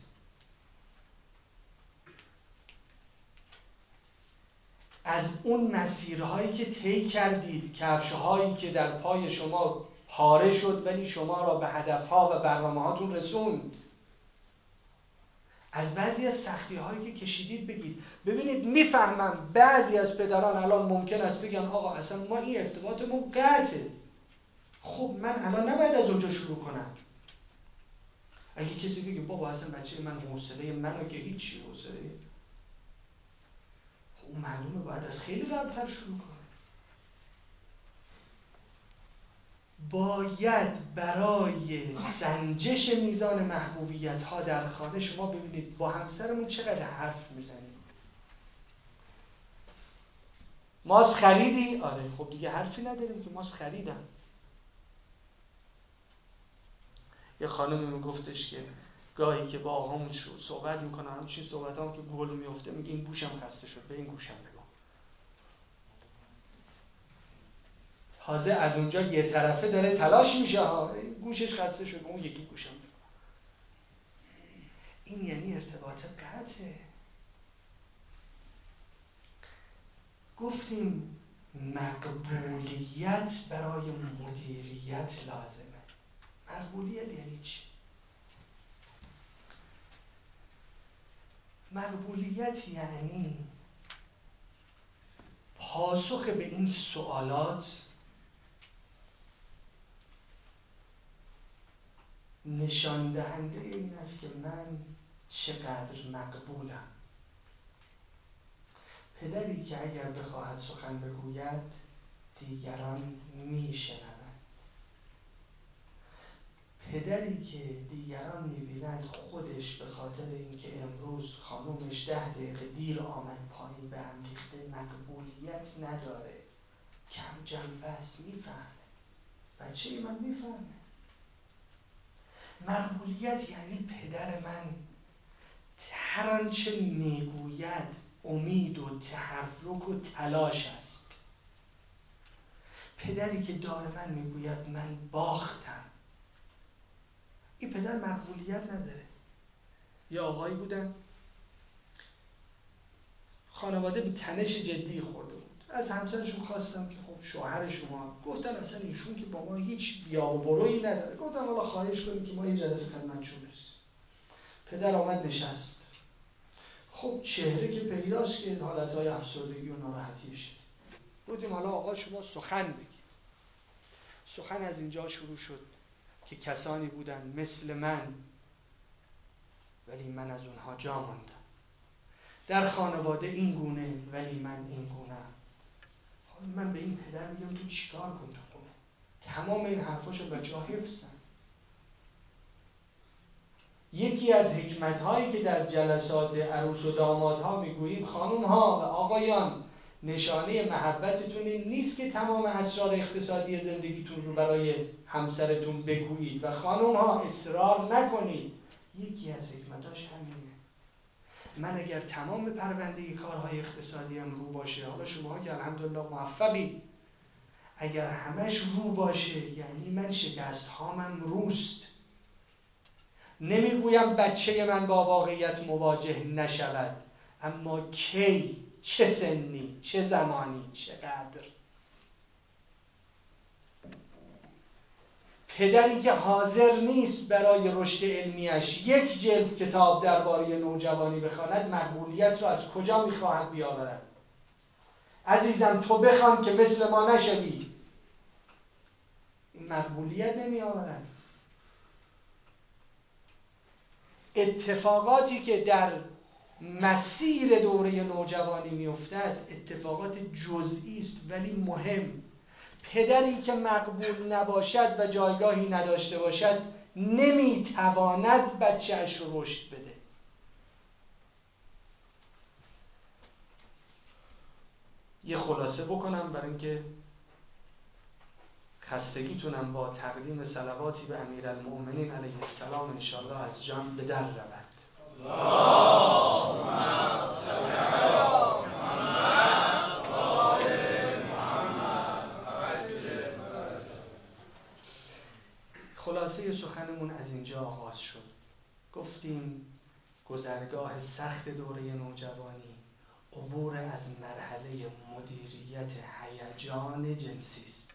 از اون مسیرهایی که طی کردید، کفشهایی که در پای شما پاره شد ولی شما را به هدفها و برنامه هاتون رسوند. از بعضی از سختی هایی که کشیدید بگید. ببینید میفهمم بعضی از پدران الان ممکن است بگن آقا اصلا ما این ارتباطمون قطعه. خب من الان نباید از اونجا شروع کنم. اگه کسی بگه بابا اصلا بچه من حوصله منو که هیچی حوصله، خب اون معلومه باید از خیلی قبل‌تر شروع کنه. باید برای سنجش میزان محبوبیت ها در خانه شما ببینید با همسرمون چقدر حرف میزنیم. ماست خریدی؟ آره خب دیگه حرفی نداریم که ماست خریدم. یه خانمی میگفتش که گاهی که با آقامون صحبت میکنم همچین صحبت هم که گل میفته میگه این گوشم خسته شد به این گوشم بگو. تازه از اونجا یه طرفه داره تلاش میشه ها، گوشش خسته شد اون یکی گوشم بگو. این یعنی ارتباط قطعه. گفتیم مقبولیت برای مدیریت لازمه. مقبولیت یعنی چی؟ مقبولیت یعنی پاسخ به این سوالات نشان دهنده این است که من چقدر مقبولم. پدری که اگر بخواهد سخن بگوید دیگران میشنوند. پدری که دیگران میبینند خودش به خاطر اینکه امروز خانومش ده دقیقه دیر آمد پایین به هم ریخته مقبولیت نداره، کم جنبه است، میفهمه. بچه من میفهمه. مقبولیت یعنی پدر من هر آنچه میگوید امید و تحرک و تلاش است. پدری که دائما میگوید من باختم، این پدر مقبولیت نداره. یه آقایی بودن خانواده به تنش جدی خورده بود، از همسرشون خواستم که خب شوهر شما، گفتن اصلا ایشون که با ما هیچ بیا و برویی نداره. گفتم والا خواهش کنید که ما یه جلسه خدمتشون برسیم. پدر آمد نشست. خب چهره که پیداست که حالتهای افسردگی و ناراحتی شد. گفتیم حالا آقا شما سخن بگید. سخن از اینجا شروع شد که کسانی بودن مثل من ولی من از اونها جا ماندم. در خانواده این گونه ولی من این گونه. من به این پدر میگم تو چیکار کن تو خونه؟ تمام این حرفاشو بچه‌ها حفظن. یکی از حکمت‌هایی که در جلسات عروس و دامادها میگوییم خانم‌ها و آقایان، نشانه محبتتون این نیست که تمام اسرار اقتصادی زندگیتون رو برای همسرتون بگویید و خانم‌ها اصرار نکنید. یکی از حکمتاش همینه. من اگر تمام پرونده کارهای اقتصادیم رو باشه، حالا شما که الحمدلله موفقی، اگر همش رو باشه یعنی من شکست هامم روست. نمیگویم بچه من با واقعیت مواجه نشود، اما کی، چه سنی، چه زمانی، چقدر. پدری که حاضر نیست برای رشد علمیش یک جلد کتاب درباره نوجوانی بخواند، مقبولیت را از کجا میخواهد بیاورد؟ عزیزم تو بخوان که مثل ما نشوی، این مقبولیت نمی آورد. اتفاقاتی که در مسیر دوره نوجوانی میافتد اتفاقات جزئی است ولی مهم. پدری که مقبول نباشد و جایگاهی نداشته باشد نمیتواند بچه‌اش رو رشد بده. یه خلاصه بکنم برای اینکه خستگیتونم با تقدیم صلواتی به امیرالمؤمنین علیه السلام انشاءالله از جان به در رود. اللهم صل علی محمد و آل محمد. خلاصه سخنمون از اینجا آغاز شد. گفتیم گذرگاه سخت دوره نوجوانی عبور از مرحله مدیریت هیجان جنسی است.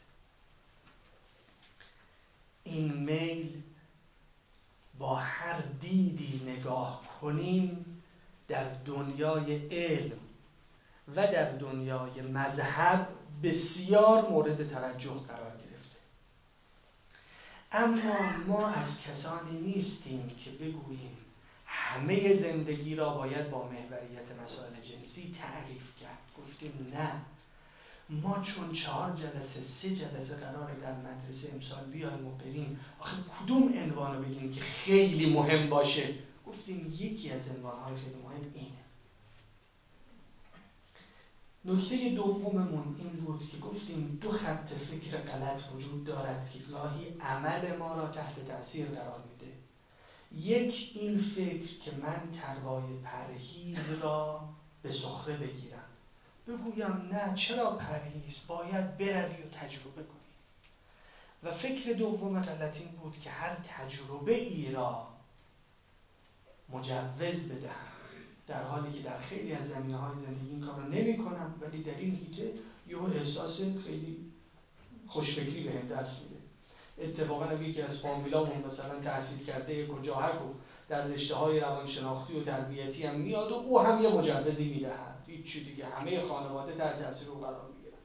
این میل با هر دیدی نگاه کنیم در دنیای علم و در دنیای مذهب بسیار مورد توجه قرار گرفته. اما ما از کسانی نیستیم که بگوییم همه زندگی را باید با محوریت مسائل جنسی تعریف کرد. گفتیم نه، ما چون چهار جلسه سه جلسه قراره در مدرسه امسال بیایم و بریم، آخه کدوم عنوان رو بگیم که خیلی مهم باشه؟ گفتیم یکی از عنوانهای خیلی مهم اینه. نکته دوممون این بود که گفتیم دو خط فکر غلط وجود دارد که گاهی عمل ما را تحت تاثیر قرار میده. یک این فکر که من تقوای پرهیز را به سخره بگیرم، بگویم نه چرا پرهیز، باید بروی و تجربه کنی. و فکر دوم غلط این بود که هر تجربه ای را مجوز بدهم، در حالی که در خیلی از زمینه‌های زندگی این کار را نمی کنم، ولی در این حیطه یه احساس خیلی خوشفکری به هم دست میده. اتفاقا یکی از فامیلامون مثلا تحصیل کرده کجاهک و در رشته‌های روانشناختی و تربیتی هم میاد و او هم یه مجوزی میدهد، هیچ دیگه همه خانواده تحت تاثیر او قرار میگیرن.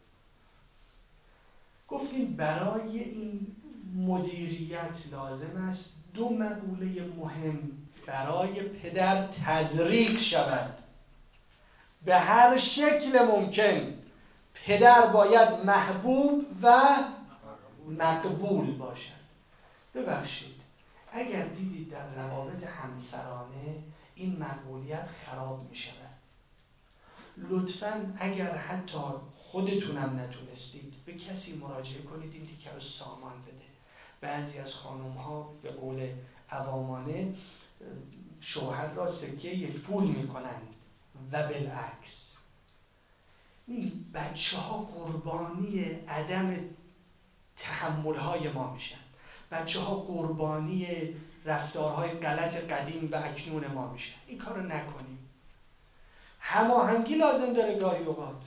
گفتیم برای این مدیریت لازم است دو مقوله مهم برای پدر تزریق شود. به هر شکل ممکن پدر باید محبوب و مقبول باشد. ببخشید اگر دیدید در روابط همسرانه این مقبولیت خراب می شود، لطفاً اگر حتی خودتونم نتونستید به کسی مراجعه کنید این تیکه رو سامان بده. بعضی از خانم ها به قول عوامانه شوهر را سکه یک پول می کنند و بالعکس. این بچه ها قربانی عدم تحمل های ما میشن، بچه ها قربانی رفتارهای غلط قدیم و اکنون ما میشن. این کار رو نکنیم. هماهنگی لازم داره، گاهی اوقات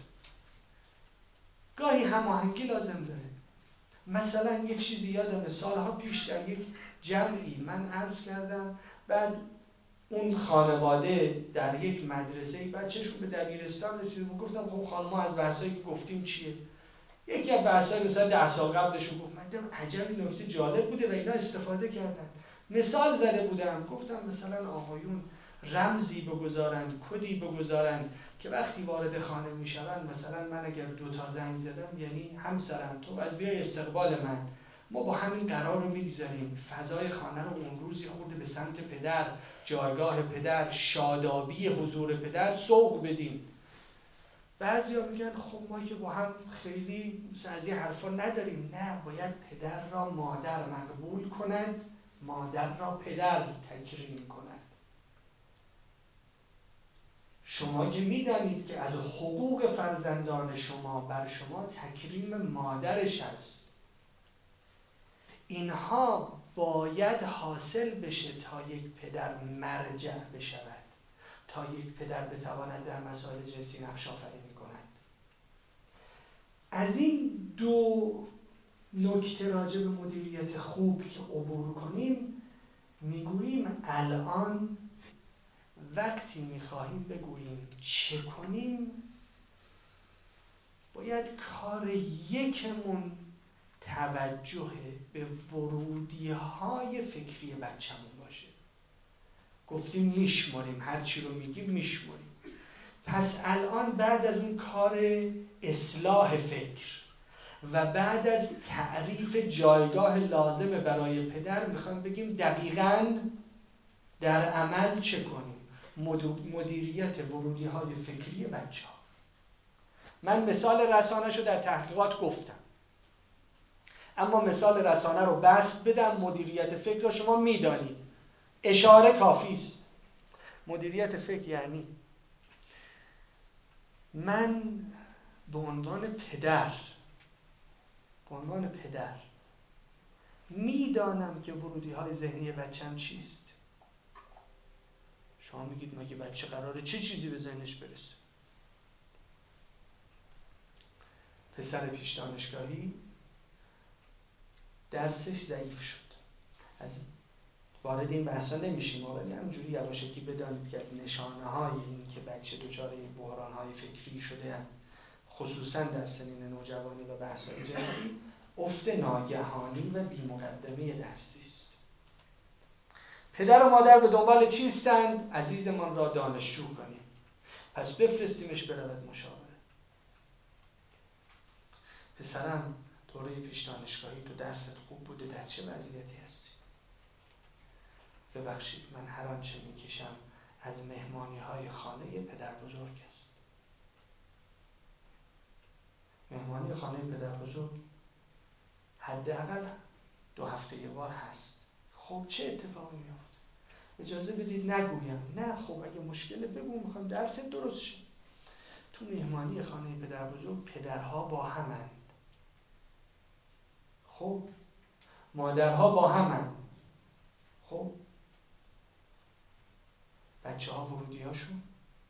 گاهی هماهنگی لازم داره. مثلا یک چیزی یادمه سالها پیش در یک جمعی من عرض کردم، بعد اون خانواده در یک مدرسه بچه‌شون به دبیرستان رسید و گفتم خب خانم‌ها از بحثایی که گفتیم چیه؟ یکی از بحثای مثلا ده سال قبلشون گفت. من دیدم عجب نکته جالب بوده و اینا استفاده کردن. مثال زده بودم، گفتم مثلا آقایون رمزی بگذارن، کدی بگذارن که وقتی وارد خانه میشون، مثلا من اگر دو تا زنگ زدم یعنی همسرم تو باید بیای استقبال من، ما با همین قرار رو میگذاریم فضای خانه رو اون روزی خورده به سمت پدر، جایگاه پدر، شادابی حضور پدر سوق بدیم. بعضیا میگن خب ما که با هم خیلی از این حرفا نداریم. نه، باید پدر را مادر مقبول کند، مادر را پدر تکریم کند. شما که میدانید که از حقوق فرزندان شما بر شما تکریم مادرش است. اینها باید حاصل بشه تا یک پدر مرجع بشود، تا یک پدر بتواند در مسائل جنسی نقش آفرینی کند. از این دو نکته راجع به مدیریت خوب که عبور کنیم، میگوییم الان وقتی میخواهیم بگوییم چه کنیم، باید کار یکمون توجه به ورودی‌های فکری بچه‌مون باشه. گفتیم میشماریم، هر چی رو میگیم میشماریم. پس الان بعد از اون کار اصلاح فکر و بعد از تعریف جایگاه لازم برای پدر، میخوایم بگیم دقیقاً در عمل چه کنیم. مدیریت ورودی‌های فکری بچه‌ها. من مثال رسانه‌شو در تحقیقات گفتم، اما مثال رسانه رو بسط بدم. مدیریت فکر رو شما میدانید، اشاره کافی است. مدیریت فکر یعنی من به عنوان پدر به عنوان پدر میدانم که ورودی‌های ذهنی بچه‌م چیست. شما میگید مگه بچه قراره چه چیزی به ذهنش برسه؟ پسر پیش دانشگاهی درسش ضعیف شد. از وارد این بحثا نمیشیم، ولی همینجوری یواشکی بدانید که از نشانه‌های این که بچه دچار بحران‌های فکری شده، خصوصا در سنین نوجوانی و بحث‌های جنسی، افت ناگهانی و بی‌مقدمه درسی است. پدر و مادر به دنبال چیستند؟ عزیزمان را دانشجو کنیم، پس بفرستیمش برود مشاوره. پسرم دوره پیش دانشگاهی تو درست خوب بوده، در چه وضعیتی هستی؟ ببخشید من هر آنچه میکشم از مهمانی های خانه پدر بزرگ است. مهمانی خانه پدر بزرگ حداقل دو هفته یه بار هست. خب چه اتفاقی میفته؟ اجازه بدید نگویم. نه خب اگه مشکل بگو، میخوام درست درست شه. تو مهمانی خانه پدر بزرگ پدرها با همند، خب مادرها با همند، خب بچه ها ورودی هاشون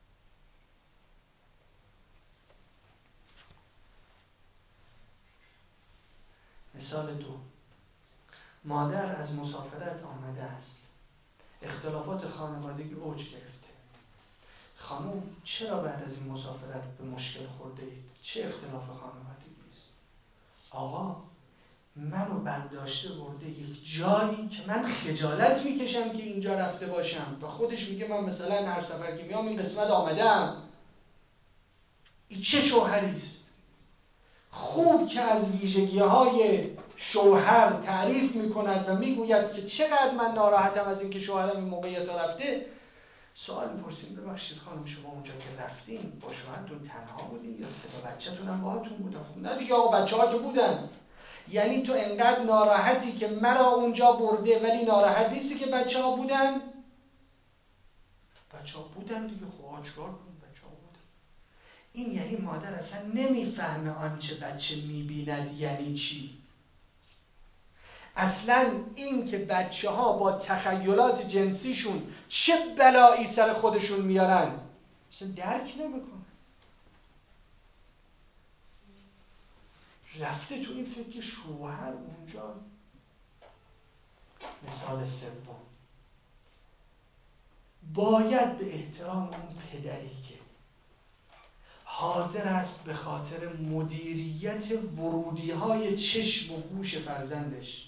مثال دو، مادر از مسافرت آمده است، اختلافات خانوادگی اوج گرفته. خانم چرا بعد از این مسافرت به مشکل خورده اید؟ چه اختلاف خانوادگی است؟ آقا منو برداشته برده یک جایی که من خجالت میکشم که اینجا رفته باشم و خودش میگه من مثلا هر سفر که میام این قسمت آمدم. این چه شوهری است؟ خوب که از ویژگی‌های شوهر تعریف می‌کند و می‌گوید که چقدر من ناراحتم از اینکه شوهرم این موقعیت رفته، سوال می‌پرسیم ببخشید خانم شما اونجا که رفتین با شوهرتون تنها بودین یا سه تا بچه‌تون هم باهاتون بودن؟ نه دیگه آقا بچه‌ها که بودن. یعنی تو انقدر ناراحتی که مرا اونجا برده ولی ناراحت نیستی که بچه‌ها بودن؟ بچه‌ها بودن دیگه، خب چیکار کنیم؟ بچه‌ها بودن. این یعنی مادر اصلا نمیفهمه آنچه بچه میبیند یعنی چی. اصلا این که بچه ها با تخیلات جنسیشون چه بلایی سر خودشون میارن اصلا درک نمیکنه. رفته تو این فکر که شوهر اونجا. مثال سوم، باید به احترام اون پدری که حاضر است به خاطر مدیریت ورودی های چشم و گوش فرزندش،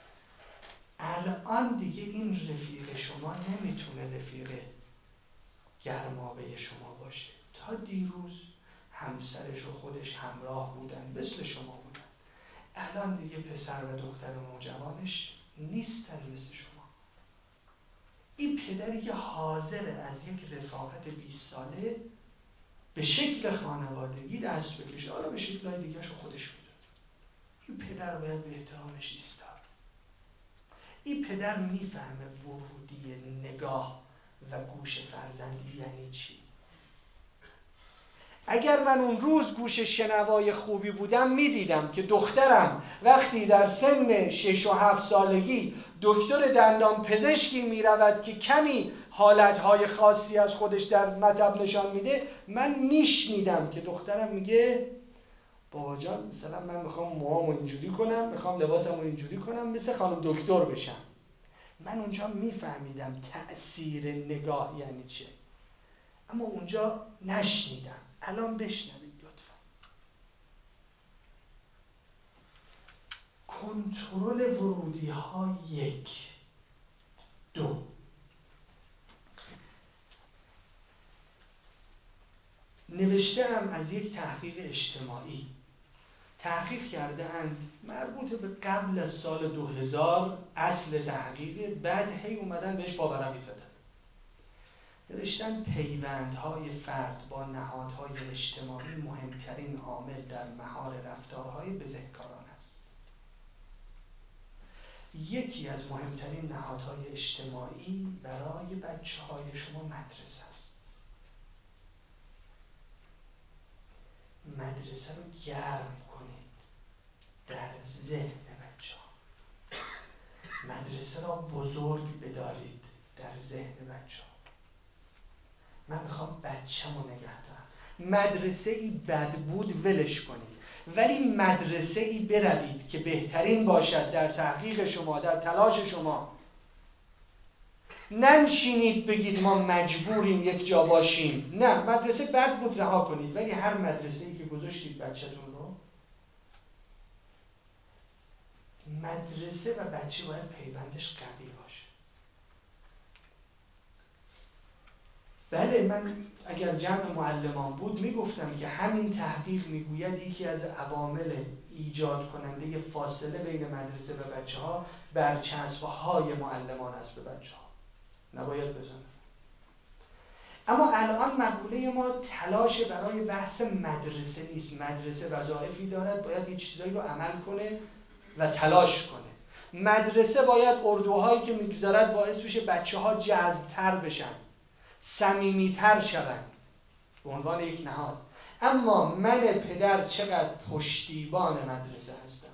الان دیگه این رفیق شما نمیتونه رفیق گرمابه شما باشه. تا دیروز همسرش و خودش همراه بودن، مثل شما بودن. الان دیگه پسر و دختر نوجوانش نیستن مثل شما. این پدری که حاضر از یک رفاقت بیست ساله به شکل خانوادگی دست بکشه، حالا به شکل‌های دیگه‌شو خودش میدونه، این پدر باید به احترامش ایستاد. این پدر میفهمه ورودی نگاه و گوش فرزندی یعنی چی. اگر من اون روز گوش شنوای خوبی بودم میدیدم که دخترم وقتی در سن شش و هفت سالگی دکتر دندان پزشکی میرود که کمی حالتهای خاصی از خودش در مطب نشان میده، من میشنیدم که دخترم میگه بابا جان مثلا من میخوام موهامو اینجوری کنم، میخوام لباسمو اینجوری کنم، مثل خانم دکتر بشم. من اونجا میفهمیدم تأثیر نگاه یعنی چه، اما اونجا نشنیدم. الان بشنوید لطفا. کنترل ورودی ها یک. دو، نوشتم از یک تحقیق اجتماعی. تحقیق کرده اند مربوط به قبل از سال دو هزار، اصل تحقیق، بعد هی اومدن بهش پاورقی زدن. نوشتن پیوندهای فرد با نهادهای اجتماعی مهمترین عامل در مهار رفتارهای بزهکاران است. یکی از مهمترین نهادهای اجتماعی برای بچه های شما مدرسه است. مدرسه رو گرم کنید در ذهن بچه ها. مدرسه را بزرگ بدارید در ذهن بچه ها. من میخوام بچه‌مو نگه دارم. مدرسه ای بد بود ولش کنید، ولی مدرسه ای بروید که بهترین باشد در تحقیق شما، در تلاش شما. ننشینید بگید ما مجبوریم یک جا باشیم. نه، مدرسه بد بود رها کنید، ولی هر مدرسه ای که گذاشتید بچه‌تون رو، مدرسه و بچه باید پیوندش قوی باشه. بله، من اگر جمع معلمان بود میگفتم که همین تحقیق میگوید یکی از عوامل ایجاد کننده فاصله بین مدرسه و بچه ها برچسب‌های معلمان است به بچه ها. نباید بزنن. اما الان مقوله ما تلاش برای بحث مدرسه نیست. مدرسه وظایفی دارد، باید یه چیزایی رو عمل کنه و تلاش کنه. مدرسه باید اردوهایی که میگذارد باعث بشه بچه ها جذب‌تر بشن، صمیمیتر شوند به عنوان یک نهاد. اما من پدر چقدر پشتیبان مدرسه هستم.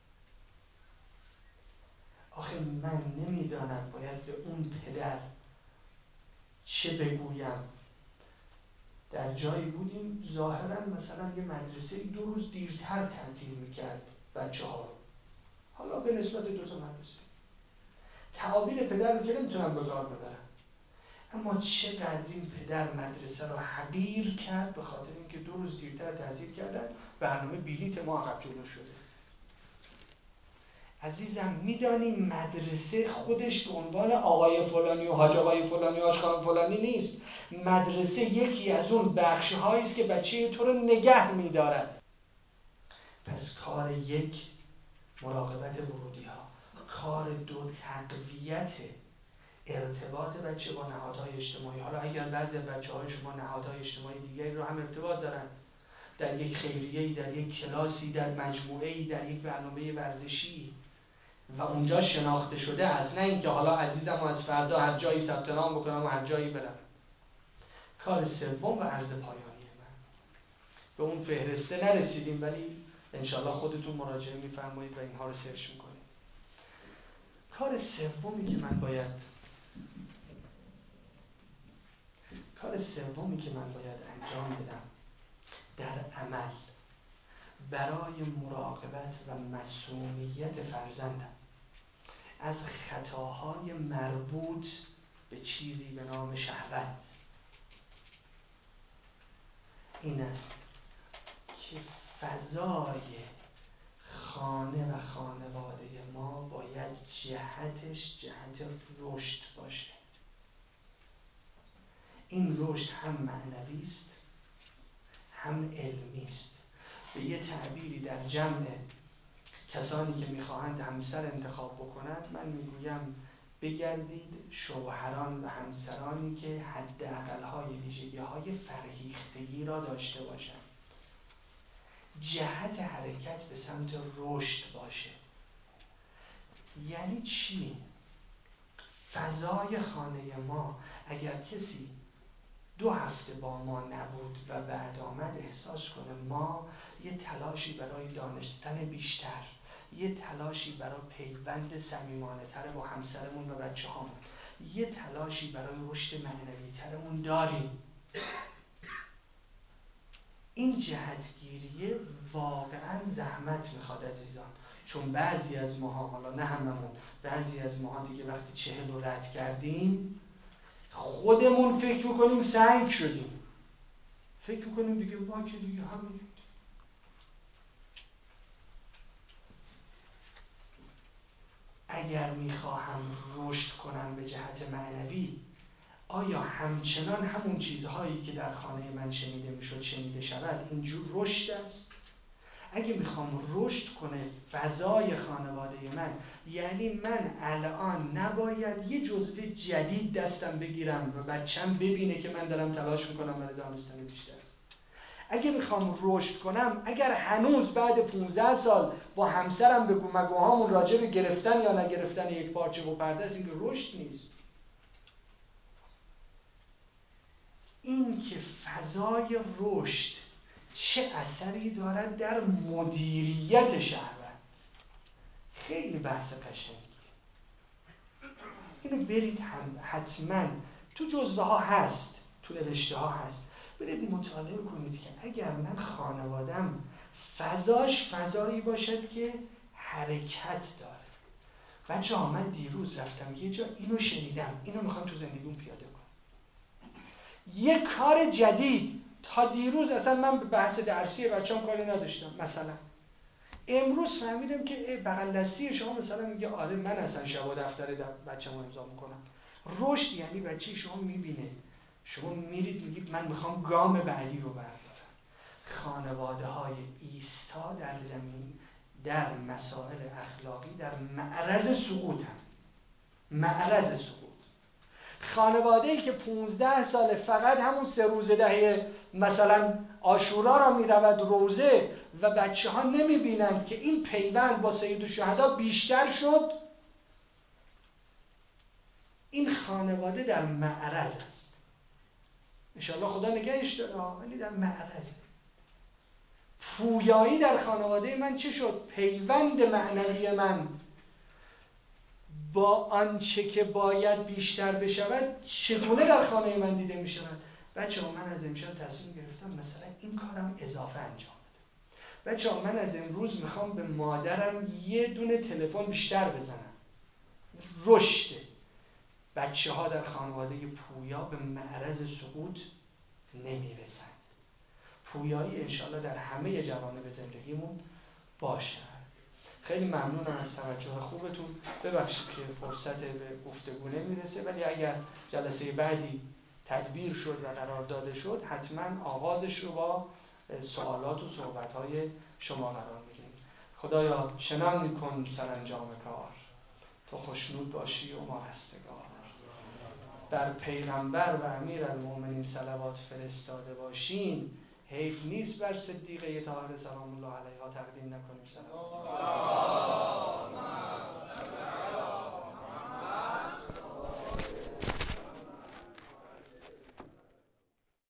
آخه من نمیدانم باید به اون پدر چه بگویم. در جایی بودیم ظاهرا مثلا یه مدرسه دو روز دیرتر تعطیل میکرد بچه ها رو، حالا به نسبت دو تا مدرسه. تعابیر پدر رو که نمیتونم به کار ببرم، اما چقدر این پدر مدرسه رو حقیر کرد به خاطر اینکه دو روز دیرتر تعطیل کردن، برنامه بلیت ما عقب جلو شده. عزیزم میدانی مدرسه خودش به عنوان آقای فلانی و حاج آقای فلانی و حاج خانم فلانی نیست. مدرسه یکی از اون بخش هایی است که بچه تو رو نگه میدارد. پس کار یک مراقبت ورودی ها، کار دو تقویت ارتباط بچه با نهادهای اجتماعی. حالا اگر بعضی از بچه‌های شما نهادهای اجتماعی دیگری رو هم ارتباط دارن، در یک خیریه‌ای، در یک کلاسی، در مجموعه‌ای، در یک برنامه ورزشی و اونجا شناخته شده است، نه اینکه حالا عزیزم و از فردا هر جایی ثبت نام بکنم و هر جایی برم. کار سوم و عرض پایانی من، به اون فهرسته نرسیدیم ولی انشالله خودتون مراجعه میفرمایید و اینها رو سرچ میکنید. کار سومی که من باید کار سومی که من باید انجام بدم در عمل برای مراقبت و مسئولیت فرزندم از خطاهای مربوط به چیزی به نام شهوت این است که فضای خانه و خانواده ما باید جهتش جهت رشد باشه. این رشد هم معنوی است هم علمی است. به یه تعبیری در جمع کسانی که میخواهند همسر انتخاب بکنند من میگویم بگردید شوهران و همسرانی که حداقل‌های ویژگی‌های فرهیختگی را داشته باشند، جهت حرکت به سمت رشد باشه. یعنی چی؟ فضای خانه ما اگر کسی دو هفته با ما نبود و بعد آمد احساس کنه ما یه تلاشی برای دانستن بیشتر، یه تلاشی برای پیوند صمیمانه تر با همسرمون و بچه هامون، یه تلاشی برای رشد معنوی ترمون داریم، این جهتگیریه واقعا زحمت میخواد عزیزان. چون بعضی از ماها، حالا نه هممون، بعضی از ماها دیگه وقتی چهل رو رد کردیم خودمون فکر میکنیم سنگ شدیم، فکر میکنیم دیگه ما که دیگه همین. اگر میخواهم رشد کنم به جهت معنوی، آیا همچنان همون چیزهایی که در خانه من شنیده میشد شنیده شود؟ اینجور رشد است. اگه میخوام رشد کنه فضای خانواده من، یعنی من الان نباید یه جزوه جدید دستم بگیرم و بچم ببینه که من دارم تلاش میکنم برای دانستن بیشتر. اگه میخوام رشد کنم، اگر هنوز بعد پونزده سال با همسرم به گومگوهامون راجع به گرفتن یا نگرفتن یک پارچه و پرده است، این که رشد نیست. این که فضای رشد چه اثری دارد در مدیریت شهوت، خیلی بحث قشنگیه. اینو برید هم حتما تو جزوه ها هست، تو نوشته ها هست، برید مطالعه کنید که اگر من خانوادم فضاش فضایی باشد که حرکت داره. بچه ها من دیروز رفتم یه جا اینو شنیدم، اینو میخوام تو زندگیم پیاده کنم. یه کار جدید. تا دیروز اصلا من به بحث درسی بچه‌ام کاری نداشتم، مثلا امروز فهمیدم که بغل دستی شما مثلا میگه آره من اصلا شبا دفتر بچه‌مو امضا میکنم. رشد یعنی بچه شما میبینه، شما میرید میگید من میخوام گام بعدی رو بردارم. خانواده های ایستا در زمین در مسائل اخلاقی در معرض سقوط هم. معرض سقوط. خانواده‌ای که پونزده ساله فقط همون سه روزه دهه مثلا عاشورا را میرود روزه و بچه ها نمی بینند که این پیوند با سید الشهدا بیشتر شد، این خانواده در معرض است. انشاءالله خدا نگهش داره، ولی در معرضه. پویایی در خانواده من چه شد؟ پیوند معنوی من با آنچه که باید بیشتر بشود چگونه در خانه من دیده می شود؟ بچه ها من از امشب تصمیم گرفتم مثلا این کارم اضافه انجام بدم. بچه ها من از امروز میخوام به مادرم یه دونه تلفن بیشتر بزنم. رشد بچه ها در خانواده پویا به معرض سقوط نمی رسند. پویایی انشاءالله در همه جوانب زندگیمون باشه. خیلی ممنونم از توجه خوبتون. ببخشید که فرصت به گفتگو نمیرسه، ولی اگر جلسه بعدی تدبیر شد و قرار داده شد حتما آغازش رو با سوالات و صحبت‌های شما قرار می‌گیریم. خدایا چنان کن سرانجام کار، تو خوشنود باشی و ما رستگار. بر پیغمبر و امیرالمومنین صلوات فرستاده باشیم، حیف نیست بر صدیقه طاهره سلام الله علیها تقدیم نکنیم صلوات.